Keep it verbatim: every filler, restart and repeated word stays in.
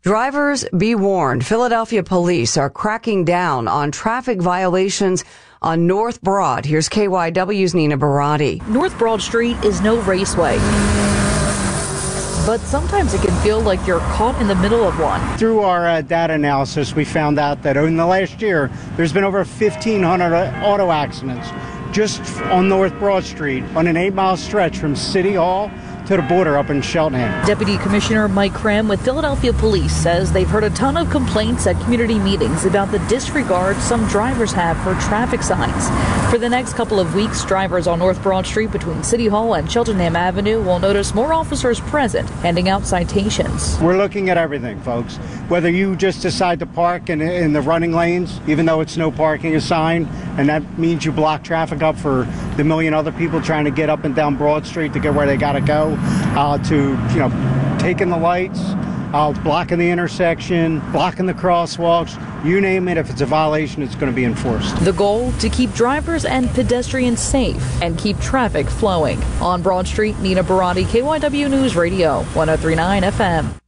Drivers, be warned. Philadelphia police are cracking down on traffic violations on North Broad. Here's K Y W's Nina Barati. North Broad Street is no raceway, but sometimes it can feel like you're caught in the middle of one. Through our uh, data analysis, we found out that in the last year, there's been over fifteen hundred auto accidents just on North Broad Street on an eight-mile stretch from City Hall to the border up in Cheltenham. Deputy Commissioner Mike Cram with Philadelphia Police says they've heard a ton of complaints at community meetings about the disregard some drivers have for traffic signs. For the next couple of weeks, drivers on North Broad Street between City Hall and Cheltenham Avenue will notice more officers present handing out citations. We're looking at everything, folks. Whether you just decide to park in, in the running lanes, even though it's no parking assigned, and that means you block traffic up for the million other people trying to get up and down Broad Street to get where they got to go, uh, to, you know, taking the lights, uh, blocking the intersection, blocking the crosswalks, you name it. If it's a violation, it's going to be enforced. The goal, to keep drivers and pedestrians safe and keep traffic flowing. On Broad Street, Nina Barati, K Y W News Radio, one oh three point nine F M.